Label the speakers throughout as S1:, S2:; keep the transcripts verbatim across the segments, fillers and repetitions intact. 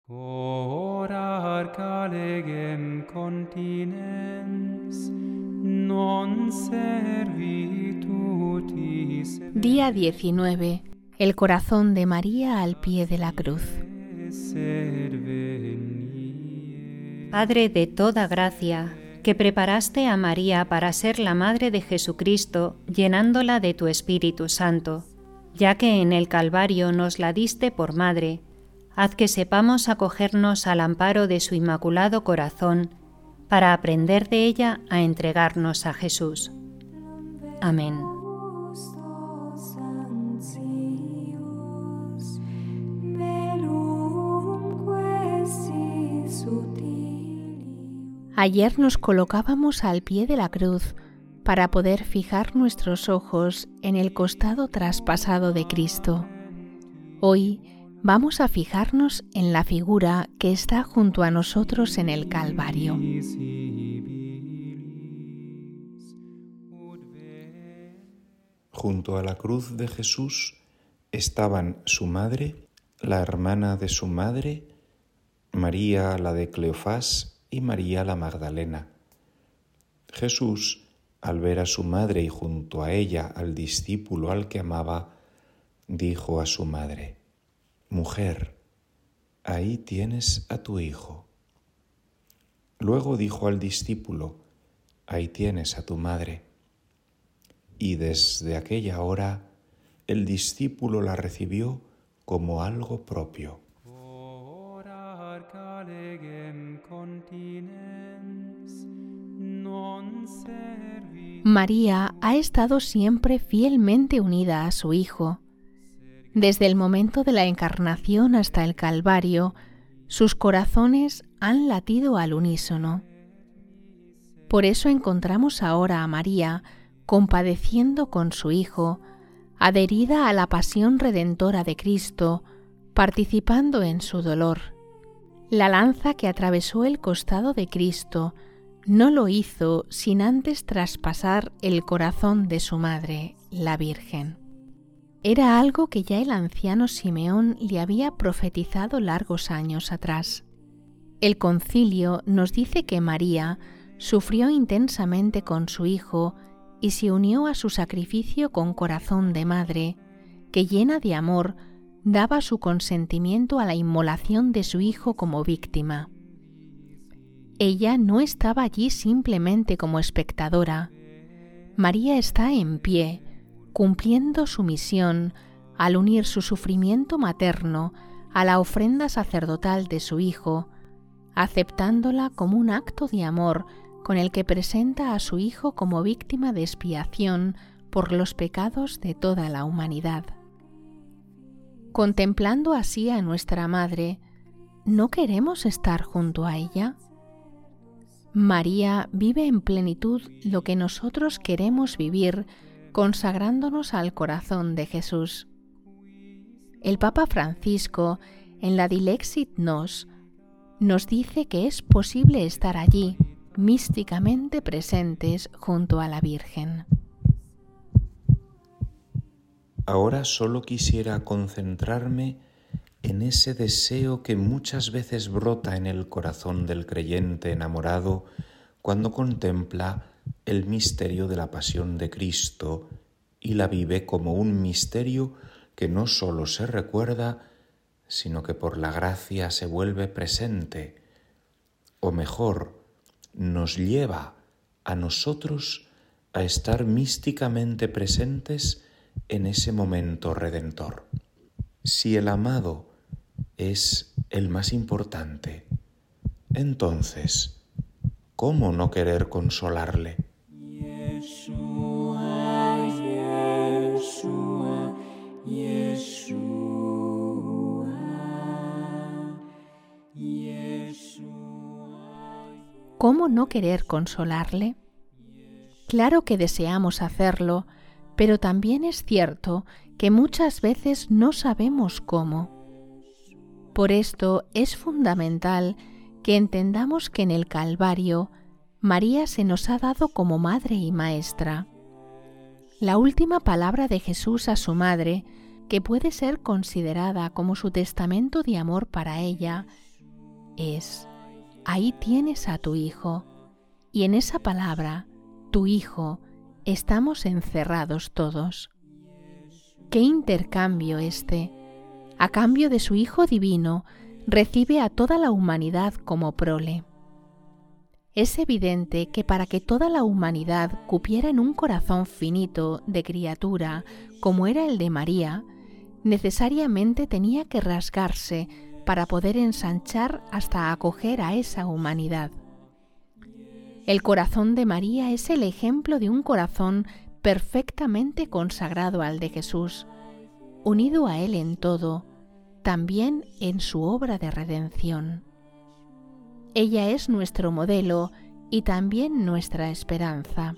S1: Orar calegem continens, non servitutis.
S2: Día diecinueve. El corazón de María al pie de la cruz.
S3: Padre de toda gracia, que preparaste a María para ser la Madre de Jesucristo, llenándola de tu Espíritu Santo, ya que en el Calvario nos la diste por Madre, haz que sepamos acogernos al amparo de su Inmaculado Corazón, para aprender de ella a entregarnos a Jesús. Amén.
S2: Ayer nos colocábamos al pie de la cruz para poder fijar nuestros ojos en el costado traspasado de Cristo. Hoy vamos a fijarnos en la figura que está junto a nosotros en el Calvario.
S4: Junto a la cruz de Jesús estaban su madre, la hermana de su madre, María la de Cleofás y María la Magdalena. Jesús, al ver a su madre y junto a ella al discípulo al que amaba, dijo a su madre: «Mujer, ahí tienes a tu hijo». Luego dijo al discípulo: «Ahí tienes a tu madre». Y desde aquella hora el discípulo la recibió como algo propio.
S2: María ha estado siempre fielmente unida a su Hijo. Desde el momento de la encarnación hasta el Calvario, sus corazones han latido al unísono. Por eso encontramos ahora a María compadeciendo con su Hijo, adherida a la pasión redentora de Cristo, participando en su dolor. La lanza que atravesó el costado de Cristo no lo hizo sin antes traspasar el corazón de su madre, la Virgen. Era algo que ya el anciano Simeón le había profetizado largos años atrás. El concilio nos dice que María sufrió intensamente con su hijo y se unió a su sacrificio con corazón de madre, que llena de amor daba su consentimiento a la inmolación de su hijo como víctima. Ella no estaba allí simplemente como espectadora. María está en pie, cumpliendo su misión al unir su sufrimiento materno a la ofrenda sacerdotal de su hijo, aceptándola como un acto de amor con el que presenta a su hijo como víctima de expiación por los pecados de toda la humanidad. Contemplando así a nuestra Madre, ¿no queremos estar junto a ella? María vive en plenitud lo que nosotros queremos vivir consagrándonos al corazón de Jesús. El Papa Francisco, en la Dilexit Nos, nos dice que es posible estar allí, místicamente presentes junto a la Virgen.
S4: Ahora solo quisiera concentrarme en ese deseo que muchas veces brota en el corazón del creyente enamorado cuando contempla el misterio de la pasión de Cristo y la vive como un misterio que no solo se recuerda, sino que por la gracia se vuelve presente, o mejor, nos lleva a nosotros a estar místicamente presentes en ese momento redentor. Si el amado es el más importante, entonces, ¿cómo no querer consolarle?
S1: Yeshua, Yeshua, Yeshua, Yeshua.
S2: ¿Cómo no querer consolarle? Claro que deseamos hacerlo, pero también es cierto que muchas veces no sabemos cómo. Por esto es fundamental que entendamos que en el Calvario María se nos ha dado como madre y maestra. La última palabra de Jesús a su madre, que puede ser considerada como su testamento de amor para ella, es, ahí tienes a tu Hijo, y en esa palabra, tu Hijo, estamos encerrados todos. ¡Qué intercambio este! A cambio de su Hijo divino, recibe a toda la humanidad como prole. Es evidente que para que toda la humanidad cupiera en un corazón finito de criatura como era el de María, necesariamente tenía que rasgarse para poder ensanchar hasta acoger a esa humanidad. El corazón de María es el ejemplo de un corazón perfectamente consagrado al de Jesús, unido a Él en todo, también en su obra de redención. Ella es nuestro modelo y también nuestra esperanza.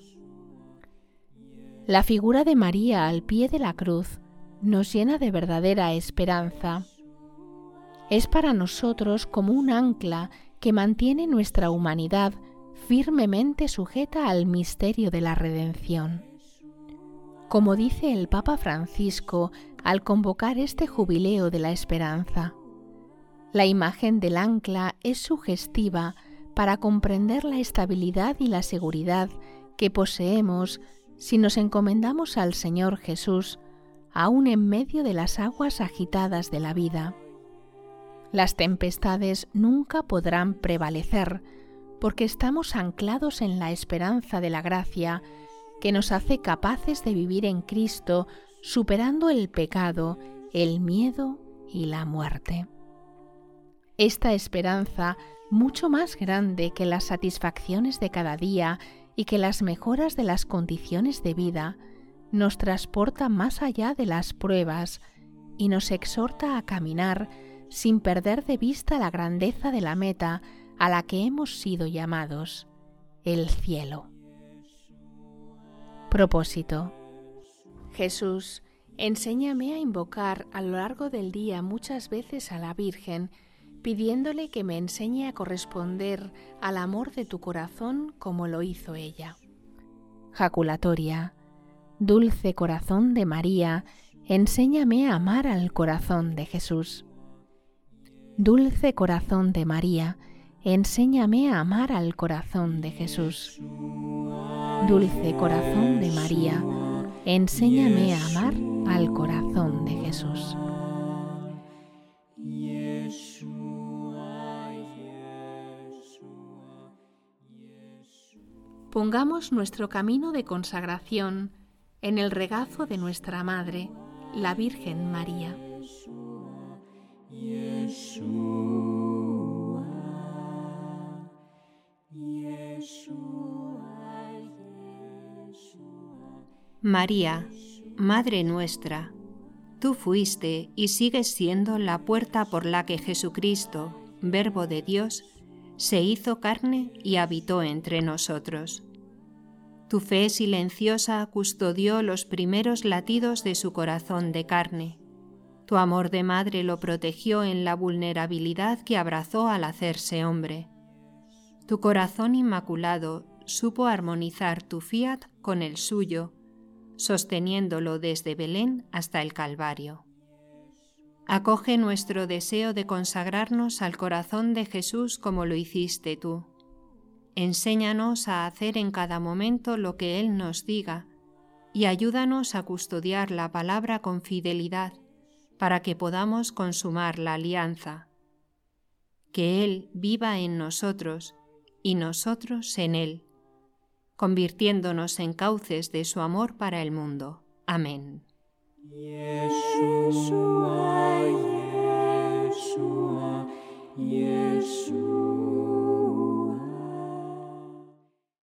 S2: La figura de María al pie de la cruz nos llena de verdadera esperanza. Es para nosotros como un ancla que mantiene nuestra humanidad firmemente sujeta al misterio de la redención. Como dice el Papa Francisco al convocar este jubileo de la esperanza, la imagen del ancla es sugestiva para comprender la estabilidad y la seguridad que poseemos si nos encomendamos al Señor Jesús, aún en medio de las aguas agitadas de la vida. Las tempestades nunca podrán prevalecer, porque estamos anclados en la esperanza de la gracia que nos hace capaces de vivir en Cristo, superando el pecado, el miedo y la muerte. Esta esperanza, mucho más grande que las satisfacciones de cada día y que las mejoras de las condiciones de vida, nos transporta más allá de las pruebas y nos exhorta a caminar sin perder de vista la grandeza de la meta a la que hemos sido llamados, el cielo. Propósito. Jesús, enséñame a invocar a lo largo del día muchas veces a la Virgen, pidiéndole que me enseñe a corresponder al amor de tu corazón como lo hizo ella. Jaculatoria. Dulce corazón de María, enséñame a amar al corazón de Jesús. Dulce corazón de María, enséñame a amar al corazón de Jesús. Dulce corazón de María, enséñame a amar al corazón de Jesús. Pongamos nuestro camino de consagración en el regazo de nuestra Madre, la Virgen María.
S3: María, Madre nuestra, tú fuiste y sigues siendo la puerta por la que Jesucristo, Verbo de Dios, se hizo carne y habitó entre nosotros. Tu fe silenciosa custodió los primeros latidos de su corazón de carne. Tu amor de madre lo protegió en la vulnerabilidad que abrazó al hacerse hombre. Tu corazón inmaculado supo armonizar tu fiat con el suyo, sosteniéndolo desde Belén hasta el Calvario. Acoge nuestro deseo de consagrarnos al corazón de Jesús como lo hiciste tú. Enséñanos a hacer en cada momento lo que Él nos diga y ayúdanos a custodiar la palabra con fidelidad para que podamos consumar la alianza. Que Él viva en nosotros y nosotros en Él, convirtiéndonos en cauces de su amor para el mundo. Amén. Yeshua, Yeshua.